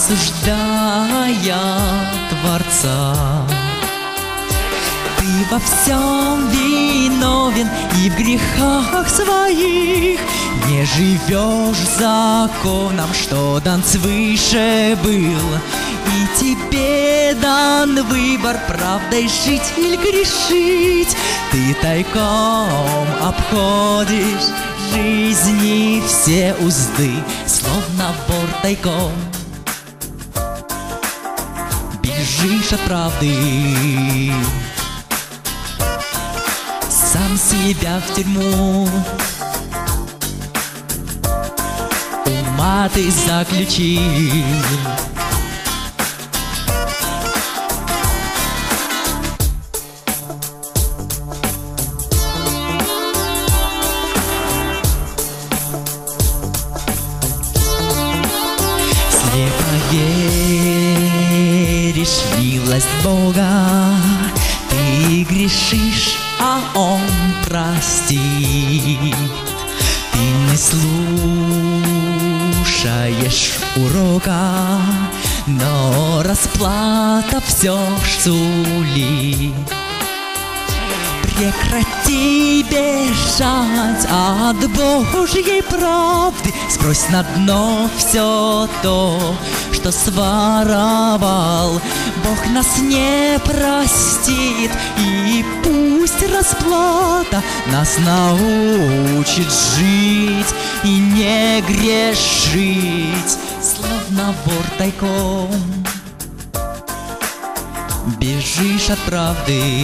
осуждая Творца. Ты во всем виновен и в грехах своих, не живешь законом, что дан свыше был. И тебе дан выбор, правдой жить или грешить. Ты тайком обходишь жизни все узды, словно вор тайком бежишь от правды. Сам себя в тюрьму ума ты заключил. Слепо веришь в милость Бога, ты грешишь, а Он простит. Ты не слушаешь урока, но расплата все ж сулит. Прекрати бежать от Божьей правды, сбрось на дно все то, что своровал. Бог нас не простит, и пусть расплата нас научит жить и не грешить, словно вор тайком бежишь от правды.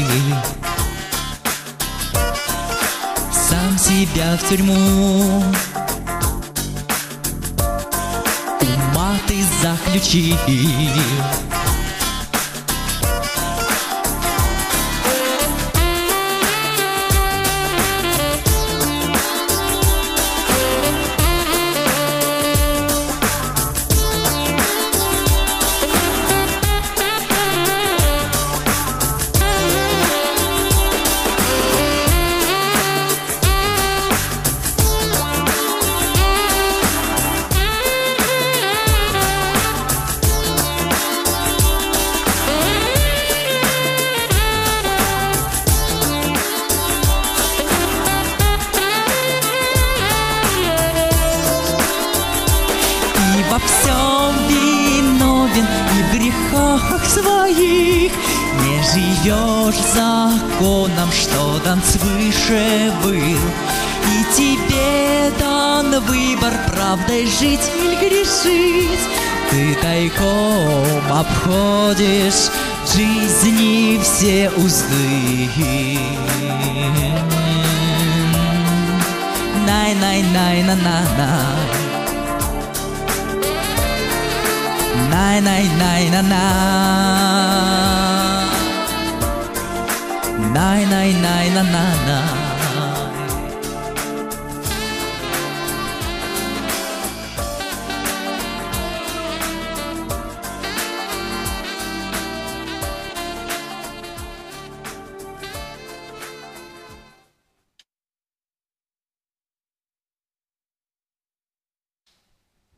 Сам себя в тюрьму ума ты заключил. Во всем виновен и в грехах своих, не живешь законом, что дан свыше был. И тебе дан выбор, правдой жить или грешить. Ты тайком обходишь жизни все узды. Най-най-най-на-на-на, най-най-най-на-на, най-най-най-на-на-на.